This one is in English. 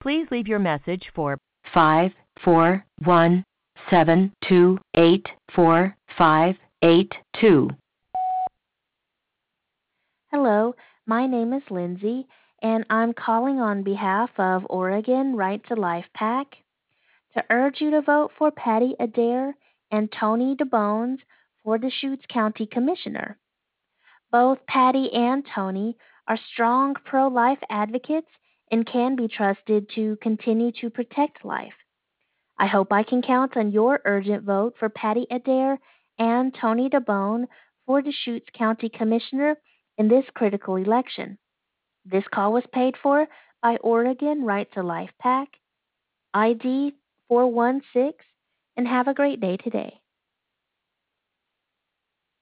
Please leave your message for 541-728-4582. Hello, my name is Lindsay, and I'm calling on behalf of Oregon Right to Life PAC to urge you to vote for Patty Adair and Tony DeBones for Deschutes County Commissioner. Both Patty and Tony are strong pro-life advocates and can be trusted to continue to protect life. I hope I can count on your urgent vote for Patty Adair and Tony DeBone for Deschutes County Commissioner in this critical election. This call was paid for by Oregon Right to Life PAC, ID 416, and have a great day today.